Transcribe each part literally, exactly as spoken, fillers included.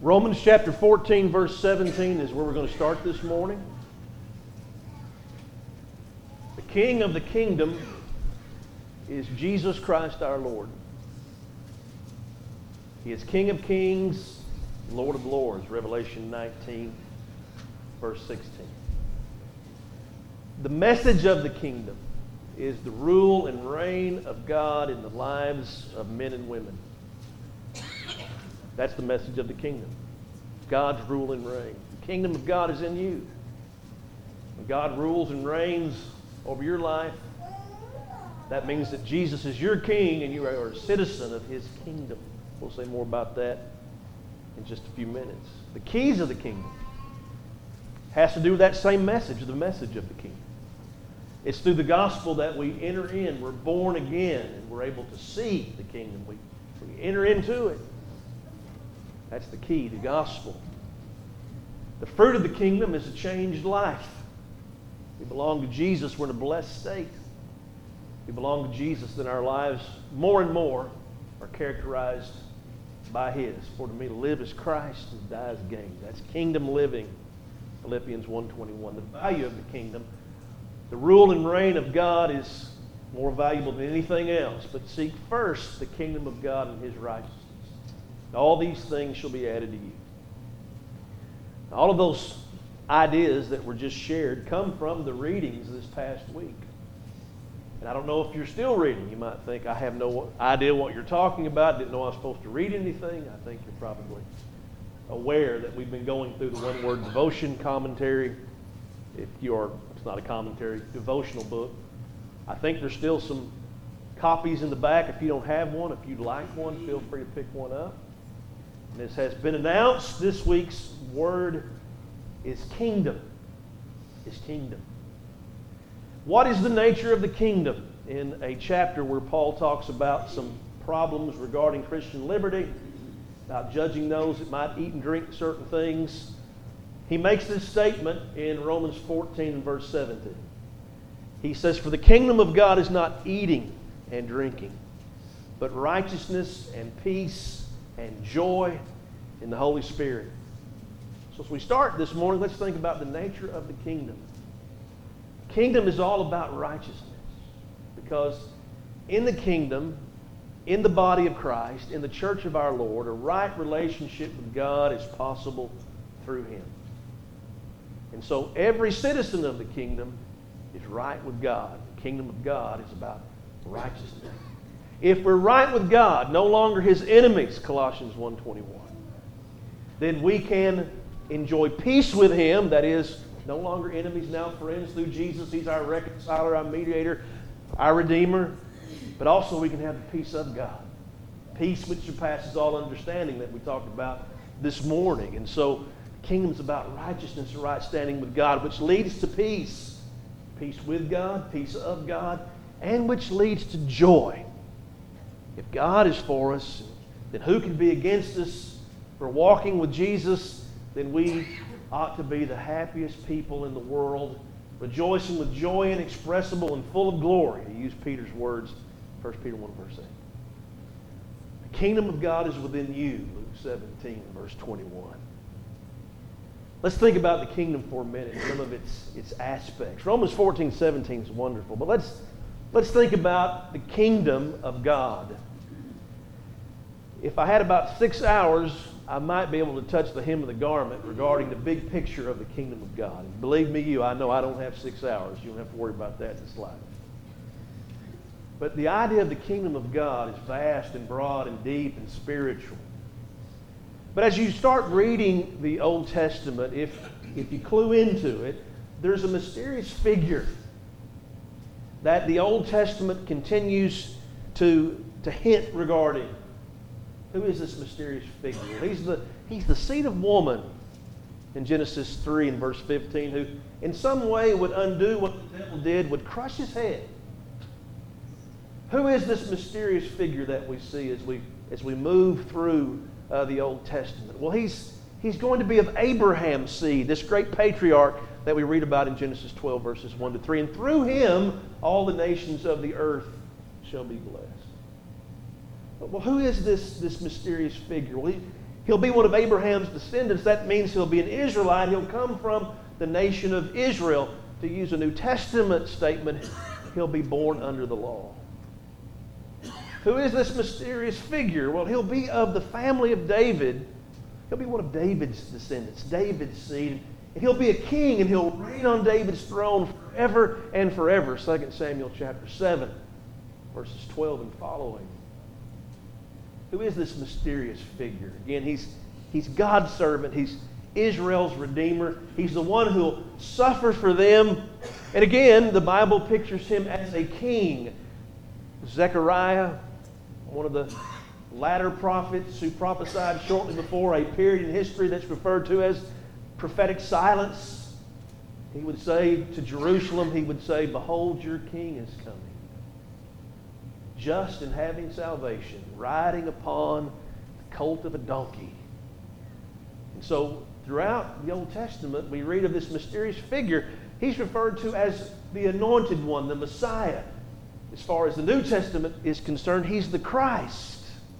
Romans chapter fourteen, verse seventeen is where we're going to start this morning. The King of the kingdom is Jesus Christ our Lord. He is King of kings, Lord of lords, Revelation nineteen, verse sixteen. The message of the kingdom is the rule and reign of God in the lives of men and women. That's the message of the kingdom. God's rule and reign. The kingdom of God is in you. When God rules and reigns over your life, that means that Jesus is your king and you are a citizen of his kingdom. We'll say more about that in just a few minutes. The keys of the kingdom has to do with that same message, the message of the kingdom. It's through the gospel that we enter in. We're born again and we're able to see the kingdom. We, we enter into it. That's the key, the gospel. The fruit of the kingdom is a changed life. We belong to Jesus. We're in a blessed state. We belong to Jesus, then our lives more and more are characterized by his. For to me to live is Christ and to die is gain. That's kingdom living. Philippians one twenty-one. The value of the kingdom, the rule and reign of God is more valuable than anything else. But seek first the kingdom of God and his righteousness. All these things shall be added to you. All of those ideas that were just shared come from the readings this past week. And I don't know if you're still reading. You might think, I have no idea what you're talking about. Didn't know I was supposed to read anything. I think you're probably aware that we've been going through the one-word devotion commentary. If you're, it's not a commentary, devotional book. I think there's still some copies in the back. If you don't have one, if you'd like one, feel free to pick one up. And this has been announced. This week's word is kingdom. Is kingdom. What is the nature of the kingdom? In a chapter where Paul talks about some problems regarding Christian liberty, about judging those that might eat and drink certain things, he makes this statement in Romans fourteen and verse seventeen. He says, "For the kingdom of God is not eating and drinking, but righteousness and peace and joy in the Holy Spirit." So as we start this morning, let's think about the nature of the kingdom. Kingdom is all about righteousness, because in the kingdom, in the body of Christ, in the church of our Lord, a right relationship with God is possible through him. And so every citizen of the kingdom is right with God. The kingdom of God is about righteousness. If we're right with God, no longer his enemies, Colossians one twenty-one, then we can enjoy peace with him, that is, no longer enemies, now friends through Jesus. He's our reconciler, our mediator, our redeemer. But also we can have the peace of God. Peace which surpasses all understanding that we talked about this morning. And so the kingdom's about righteousness and right standing with God, which leads to peace. Peace with God, peace of God, and which leads to joy. If God is for us, then who can be against us? If we're walking with Jesus, then we ought to be the happiest people in the world, rejoicing with joy inexpressible and full of glory, to use Peter's words, First Peter one, verse eight. The kingdom of God is within you, Luke seventeen, verse twenty-one. Let's think about the kingdom for a minute, some of its, its aspects. Romans fourteen, seventeen is wonderful, but let's, let's think about the kingdom of God. If I had about six hours, I might be able to touch the hem of the garment regarding the big picture of the kingdom of God. And believe me, you, I know I don't have six hours. You don't have to worry about that in this life. But the idea of the kingdom of God is vast and broad and deep and spiritual. But as you start reading the Old Testament, if, if you clue into it, there's a mysterious figure that the Old Testament continues to, to hint regarding. Who is this mysterious figure? He's the, he's the seed of woman in Genesis three and verse fifteen, who in some way would undo what the devil did, would crush his head. Who is this mysterious figure that we see as we, as we move through uh, the Old Testament? Well, he's, he's going to be of Abraham's seed, this great patriarch that we read about in Genesis twelve, verses one to three. And through him, all the nations of the earth shall be blessed. Well, who is this, this mysterious figure? Well, he, He'll be one of Abraham's descendants. That means he'll be an Israelite. He'll come from the nation of Israel. To use a New Testament statement, he'll be born under the law. Who is this mysterious figure? Well, he'll be of the family of David. He'll be one of David's descendants, David's seed. And he'll be a king, and he'll reign on David's throne forever and forever. Second Samuel chapter seven, verses twelve and following. Who is this mysterious figure? Again, he's, he's God's servant. He's Israel's redeemer. He's the one who'll suffer for them. And again, the Bible pictures him as a king. Zechariah, one of the latter prophets who prophesied shortly before a period in history that's referred to as prophetic silence. He would say to Jerusalem, he would say, "Behold, your king is coming, just and having salvation, riding upon the colt of a donkey." And so throughout the Old Testament, we read of this mysterious figure. He's referred to as the anointed one, the Messiah. As far as the New Testament is concerned, he's the Christ.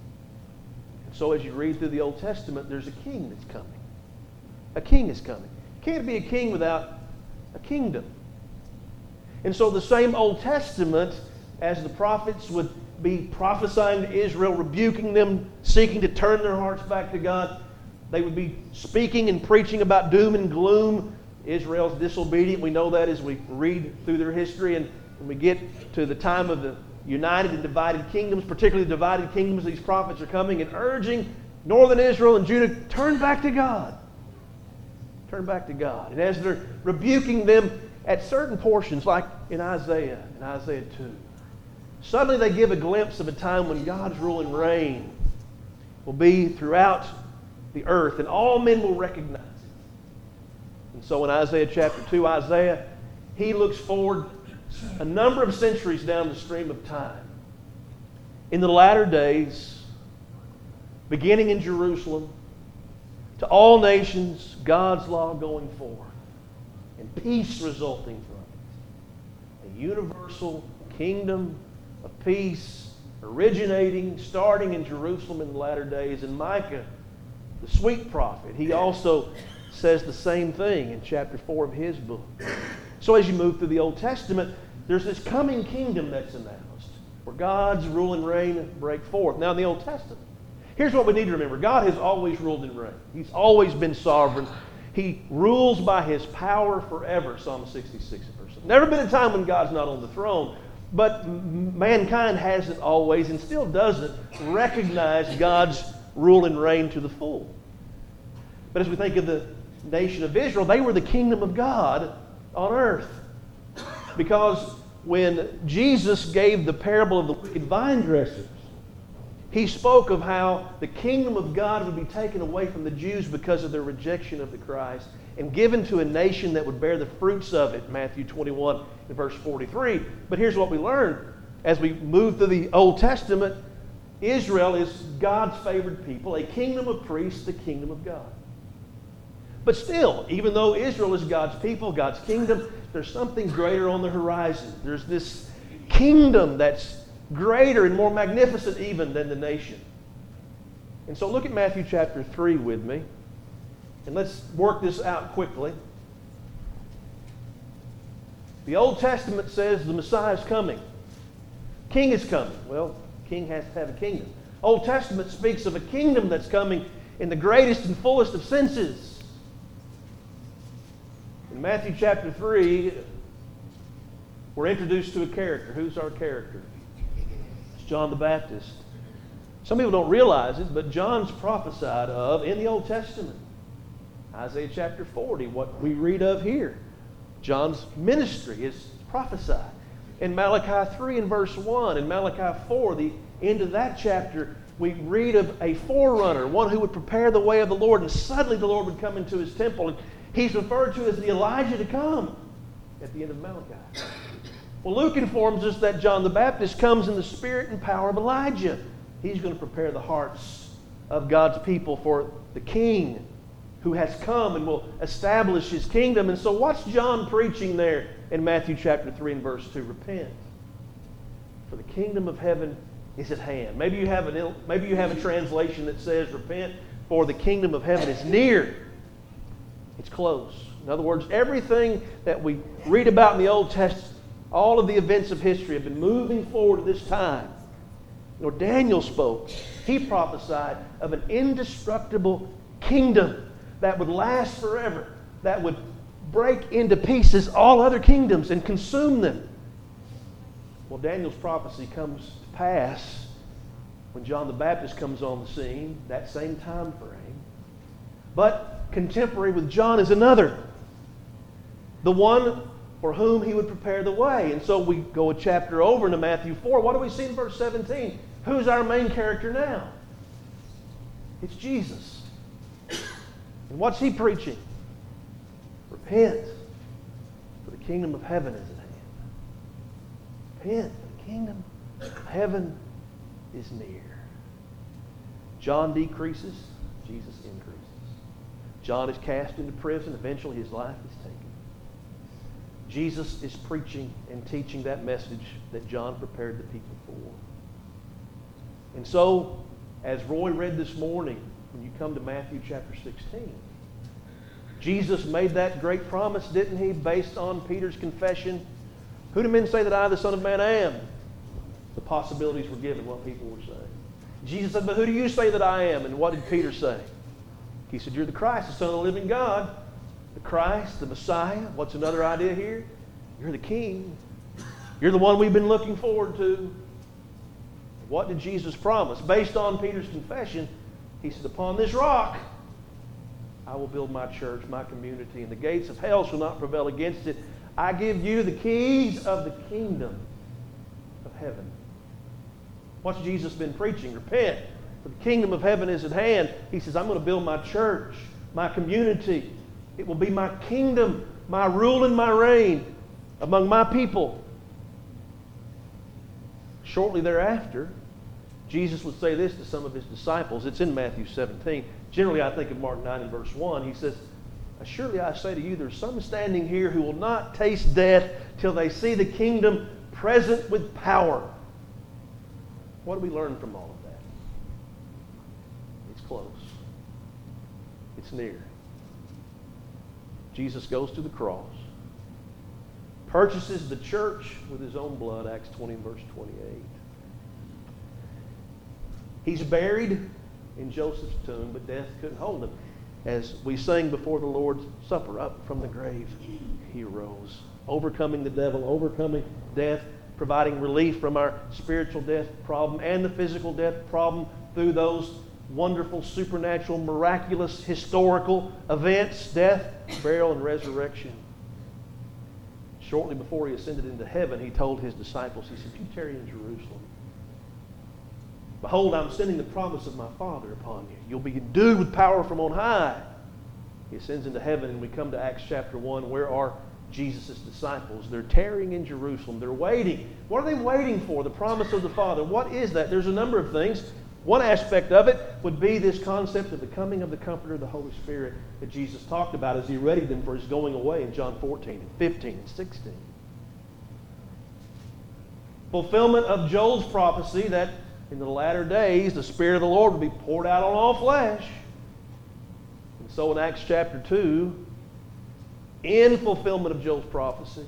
And so as you read through the Old Testament, there's a king that's coming. A king is coming. Can't be a king without a kingdom. And so the same Old Testament, as the prophets would be prophesying to Israel, rebuking them, seeking to turn their hearts back to God, they would be speaking and preaching about doom and gloom. Israel's disobedient. We know that as we read through their history. And when we get to the time of the united and divided kingdoms, particularly the divided kingdoms, these prophets are coming and urging northern Israel and Judah, turn back to God. Turn back to God. And as they're rebuking them at certain portions, like in Isaiah, in Isaiah two, suddenly they give a glimpse of a time when God's rule and reign will be throughout the earth, and all men will recognize it. And so in Isaiah chapter two, Isaiah, he looks forward a number of centuries down the stream of time. In the latter days, beginning in Jerusalem, to all nations, God's law going forth, and peace resulting from it. A universal kingdom of peace originating, starting in Jerusalem in the latter days. And Micah, the sweet prophet, he also says the same thing in chapter four of his book. So as you move through the Old Testament, there's this coming kingdom that's announced, where God's rule and reign break forth. Now in the Old Testament, here's what we need to remember. God has always ruled and reigned. He's always been sovereign. He rules by His power forever, Psalm sixty-six verse. Never been a time when God's not on the throne. But mankind hasn't always, and still doesn't, recognize God's rule and reign to the full. But as we think of the nation of Israel, they were the kingdom of God on earth. Because when Jesus gave the parable of the wicked vine dressers, He spoke of how the kingdom of God would be taken away from the Jews because of their rejection of the Christ and given to a nation that would bear the fruits of it, Matthew twenty-one and verse forty-three. But here's what we learn as we move through the Old Testament. Israel is God's favored people, a kingdom of priests, the kingdom of God. But still, even though Israel is God's people, God's kingdom, there's something greater on the horizon. There's this kingdom that's greater and more magnificent even than the nation. And so look at Matthew chapter three with me. And let's work this out quickly. The Old Testament says the Messiah is coming. King is coming. Well, king has to have a kingdom. Old Testament speaks of a kingdom that's coming in the greatest and fullest of senses. In Matthew chapter three, we're introduced to a character. Who's our character? It's John the Baptist. Some people don't realize it, but John's prophesied of in the Old Testament. Isaiah chapter forty, what we read of here. John's ministry is prophesied. In Malachi three and verse one, in Malachi four, the end of that chapter, we read of a forerunner, one who would prepare the way of the Lord, and suddenly the Lord would come into His temple. And he's referred to as the Elijah to come at the end of Malachi. Well, Luke informs us that John the Baptist comes in the spirit and power of Elijah. He's going to prepare the hearts of God's people for the King who has come and will establish His kingdom. And so what's John preaching there in Matthew chapter three and verse two? Repent, for the kingdom of heaven is at hand. Maybe you have an maybe you have a translation that says repent, for the kingdom of heaven is near. It's close. In other words, everything that we read about in the Old Testament, all of the events of history have been moving forward to this time. You know, Daniel spoke. He prophesied of an indestructible kingdom that would last forever, that would break into pieces all other kingdoms and consume them. Well, Daniel's prophecy comes to pass when John the Baptist comes on the scene, that same time frame. But contemporary with John is another, the one for whom he would prepare the way. And so we go a chapter over into Matthew four. What do we see in verse seventeen? Who's our main character now? It's Jesus. And what's he preaching? Repent, for the kingdom of heaven is at hand. Repent, for the kingdom of heaven is near. John decreases, Jesus increases. John is cast into prison. Eventually his life is taken. Jesus is preaching and teaching that message that John prepared the people for. And so, as Roy read this morning, when you come to Matthew chapter sixteen, Jesus made that great promise, didn't he, based on Peter's confession? Who do men say that I, the Son of Man, am? The possibilities were given, what people were saying. Jesus said, but who do you say that I am? And what did Peter say? He said, you're the Christ, the Son of the living God. The Christ, the Messiah. What's another idea here? You're the King. You're the one we've been looking forward to. What did Jesus promise? Based on Peter's confession, he said, upon this rock I will build my church, my community, and the gates of hell shall not prevail against it. I give you the keys of the kingdom of heaven. What's Jesus been preaching? Repent, for the kingdom of heaven is at hand. He says, I'm going to build my church, my community. It will be my kingdom, my rule and my reign among my people. Shortly thereafter, Jesus would say this to some of his disciples. It's in Matthew seventeen. Generally, I think of Mark nine and verse one. He says, surely I say to you, there's some standing here who will not taste death till they see the kingdom present with power. What do we learn from all of that? It's close. It's near. Jesus goes to the cross, purchases the church with his own blood, Acts twenty, verse twenty-eight. He's buried in Joseph's tomb, but death couldn't hold him. As we sang before the Lord's Supper, up from the grave he rose, overcoming the devil, overcoming death, providing relief from our spiritual death problem and the physical death problem through those wonderful, supernatural, miraculous, historical events, death, burial, and resurrection. Shortly before he ascended into heaven, he told his disciples, he said, you tarry in Jerusalem. Behold, I'm sending the promise of my Father upon you. You'll be endued with power from on high. He ascends into heaven, and we come to Acts chapter one. Where are Jesus' disciples? They're tarrying in Jerusalem. They're waiting. What are they waiting for? The promise of the Father. What is that? There's a number of things. One aspect of it would be this concept of the coming of the Comforter, the Holy Spirit, that Jesus talked about as he readied them for his going away in John fourteen and fifteen and sixteen. Fulfillment of Joel's prophecy that in the latter days the Spirit of the Lord will be poured out on all flesh. And so in Acts chapter two, in fulfillment of Joel's prophecy,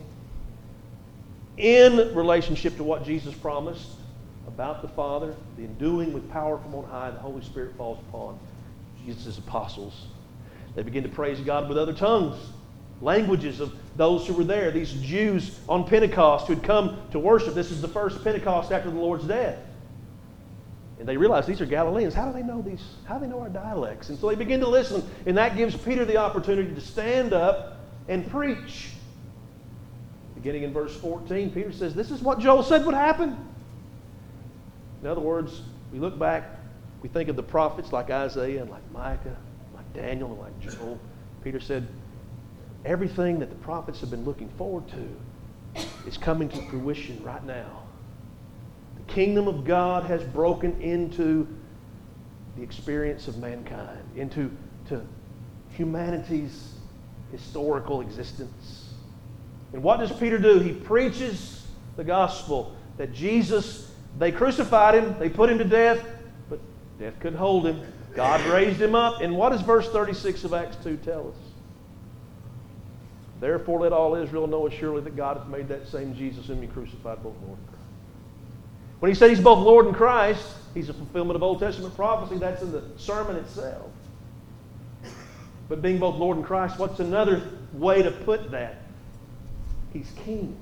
in relationship to what Jesus promised about the Father, the enduing with power from on high, the Holy Spirit falls upon Jesus' apostles. They begin to praise God with other tongues, languages of those who were there, these Jews on Pentecost who had come to worship. This is the first Pentecost after the Lord's death. And they realize these are Galileans. How do they know these? How do they know our dialects? And so they begin to listen, and that gives Peter the opportunity to stand up and preach. Beginning in verse fourteen, Peter says, this is what Joel said would happen. In other words, we look back, we think of the prophets like Isaiah and like Micah, like Daniel and like Joel. Peter said, everything that the prophets have been looking forward to is coming to fruition right now. The kingdom of God has broken into the experience of mankind, into to humanity's historical existence. And what does Peter do? He preaches the gospel that Jesus, they crucified him, they put him to death, but Death couldn't hold him. God raised him up. And what does verse thirty-six of Acts two tell us? Therefore let all Israel know assuredly that God hath made that same Jesus whom you crucified both Lord and Christ. When he said he's both Lord and Christ, he's a fulfillment of Old Testament prophecy. That's in the sermon itself. But being both Lord and Christ, what's another way to put that? He's king.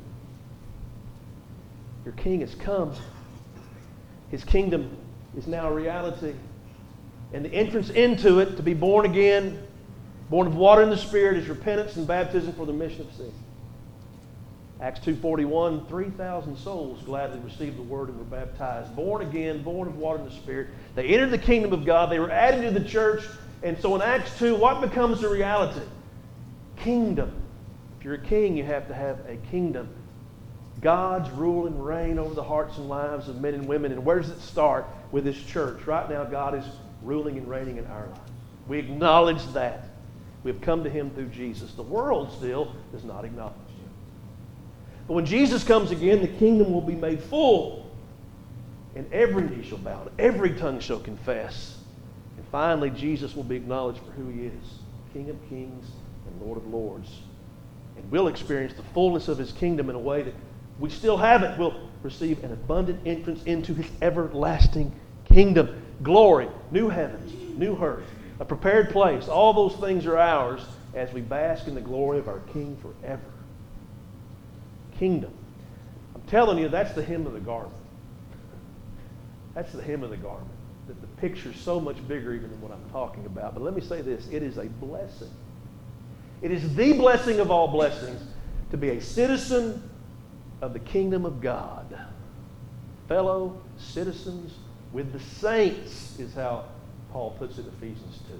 Your king has come. His kingdom is now a reality. And the entrance into it, to be born again, born of water and the Spirit, is repentance and baptism for the remission of sin. Acts two forty-one, three thousand souls gladly received the word and were baptized. Born again, born of water and the Spirit. They entered the kingdom of God. They were added to the church. And so in Acts two, what becomes the reality? Kingdom. If you're a king, you have to have a kingdom. God's rule and reign over the hearts and lives of men and women. And where does it start? With His church. Right now, God is ruling and reigning in our lives. We acknowledge that. We've come to Him through Jesus. The world still does not acknowledge Him. But when Jesus comes again, the kingdom will be made full. And every knee shall bow, and every tongue shall confess. And finally, Jesus will be acknowledged for who He is, King of kings and Lord of lords. And we'll experience the fullness of His kingdom in a way that we still haven't. We'll receive an abundant entrance into His everlasting kingdom. Glory, new heavens, new earth, a prepared place. All those things are ours as we bask in the glory of our King forever. Kingdom. I'm telling you, that's the hem of the garment. That's the hem of the garment. The, the picture's so much bigger even than what I'm talking about. But let me say this. It is a blessing. It is the blessing of all blessings to be a citizen of the kingdom of God. Fellow citizens with the saints is how Paul puts it in Ephesians two.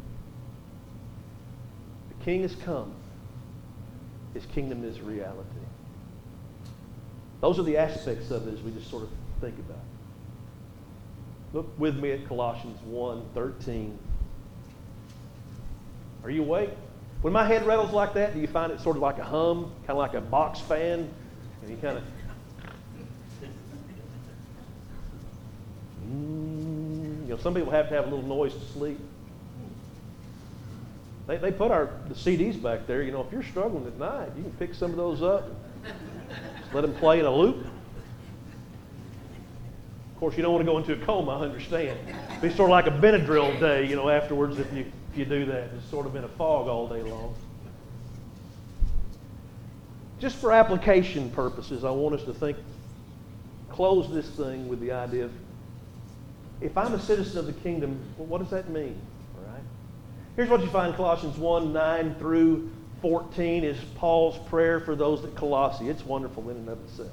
The King has come. His kingdom is reality. Those are the aspects of it as we just sort of think about it. Look with me at Colossians one thirteen. Are you awake? When my head rattles like that, do you find it sort of like a hum, kind of like a box fan? And you kind of, mm, you know, some people have to have a little noise to sleep. They, they put our the C Ds back there. You know, if you're struggling at night, you can pick some of those up. Just let them play in a loop. Of course, you don't want to go into a coma, I understand. It'd be sort of like a Benadryl day, you know, afterwards if you if you do that. It's sort of in a fog all day long. Just for application purposes, I want us to think, close this thing with the idea of, if I'm a citizen of the kingdom, well, what does that mean? All right? Here's what you find in Colossians one, nine through fourteen is Paul's prayer for those at Colossae. It's wonderful in and of itself.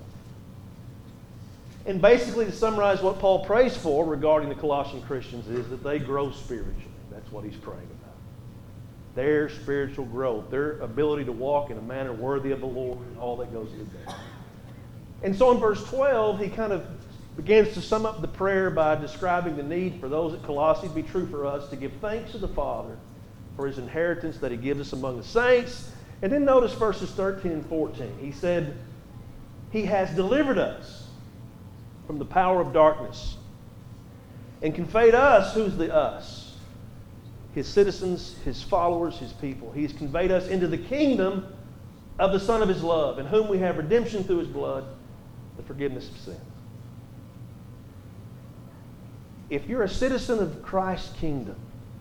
And basically, to summarize what Paul prays for regarding the Colossian Christians is that they grow spiritually. That's what he's praying about. Their spiritual growth, their ability to walk in a manner worthy of the Lord, and all that goes with that. And so in verse twelve, he kind of begins to sum up the prayer by describing the need for those at Colossae to be true for us, to give thanks to the Father for His inheritance that He gives us among the saints. And then notice verses thirteen and fourteen. He said, He has delivered us from the power of darkness and conveyed us, who's the us? His citizens, His followers, His people. He's conveyed us into the kingdom of the Son of His love, in whom we have redemption through His blood, the forgiveness of sin. If you're a citizen of Christ's kingdom,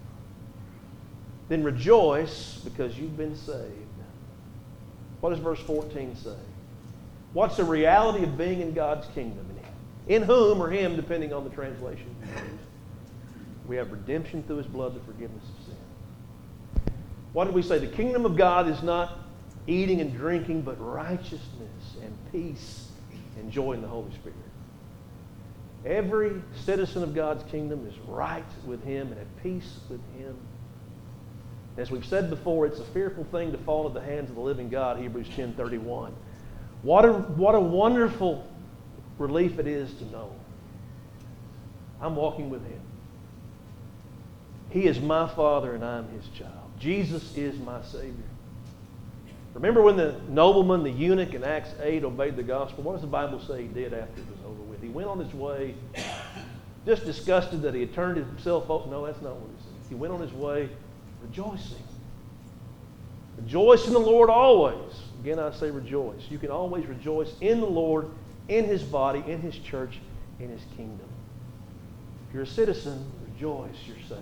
then rejoice because you've been saved. What does verse fourteen say? What's the reality of being in God's kingdom? In whom, or Him, depending on the translation you use, we have redemption through His blood, the forgiveness of sin. What did we say? The kingdom of God is not eating and drinking, but righteousness and peace and joy in the Holy Spirit. Every citizen of God's kingdom is right with Him and at peace with Him. As we've said before, it's a fearful thing to fall into the hands of the living God, Hebrews ten thirty-one. What a, what a wonderful relief it is to know I'm walking with Him. He is my Father and I'm His child. Jesus is my Savior. Remember when the nobleman, the eunuch in Acts eight obeyed the gospel? What does the Bible say he did after it was over with? He went on his way just disgusted that he had turned himself over. No, that's not what he said. He went on his way rejoicing. Rejoice in the Lord always. Again, I say rejoice. You can always rejoice in the Lord, in His body, in His church, in His kingdom. If you're a citizen, rejoice, you're saved.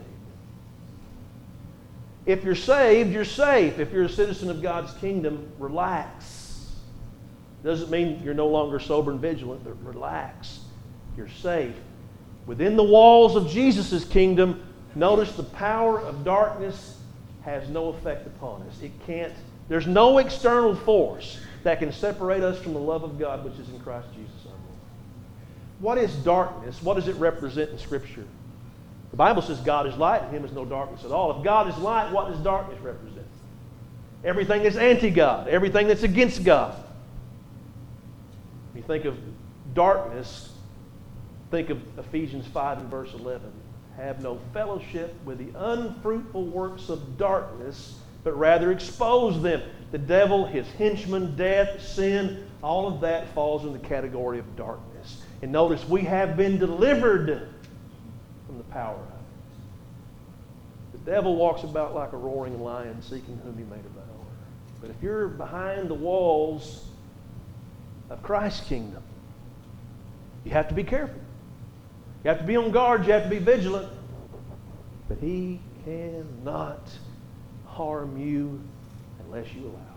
If you're saved, you're safe. If you're a citizen of God's kingdom, relax. Doesn't mean you're no longer sober and vigilant, but relax. You're safe. Within the walls of Jesus' kingdom, notice the power of darkness has no effect upon us. It can't, there's no external force that can separate us from the love of God which is in Christ Jesus our Lord. What is darkness? What does it represent in Scripture? The Bible says God is light and in Him is no darkness at all. If God is light, what does darkness represent? Everything that's anti-God, everything that's against God. When you think of darkness, think of Ephesians five and verse eleven. Have no fellowship with the unfruitful works of darkness, but rather expose them. The devil, his henchmen, death, sin, all of that falls in the category of darkness. And notice, we have been delivered from the power of it. The devil walks about like a roaring lion, seeking whom he may devour. But if you're behind the walls of Christ's kingdom, you have to be careful. You have to be on guard. You have to be vigilant. But He cannot harm you unless you allow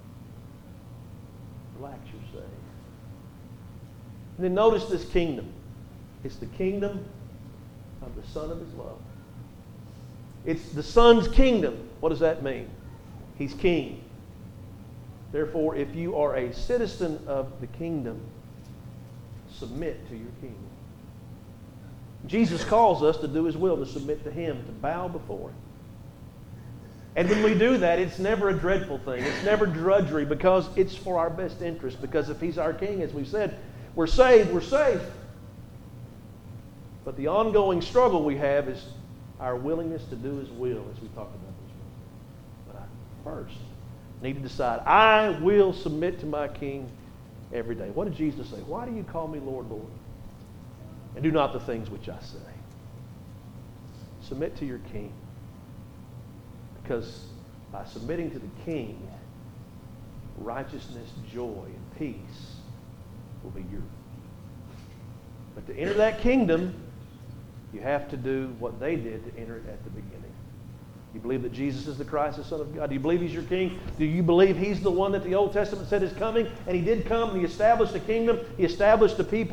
it. Relax, you're safe. And then notice this kingdom. It's the kingdom of the Son of His love. It's the Son's kingdom. What does that mean? He's king. Therefore, if you are a citizen of the kingdom, submit to your king. Jesus calls us to do His will, to submit to Him, to bow before Him. And when we do that, it's never a dreadful thing. It's never drudgery, because it's for our best interest. Because if He's our king, as we said, we're saved, we're safe. But the ongoing struggle we have is our willingness to do His will, as we talked about this morning. But I first need to decide, I will submit to my King every day. What did Jesus say? Why do you call me Lord, Lord? And do not the things which I say. Submit to your King. Because by submitting to the King, righteousness, joy, and peace will be yours. But to enter that kingdom, you have to do what they did to enter it at the beginning. You believe that Jesus is the Christ, the Son of God? Do you believe He's your King? Do you believe He's the one that the Old Testament said is coming? And He did come and He established the kingdom. He established the people.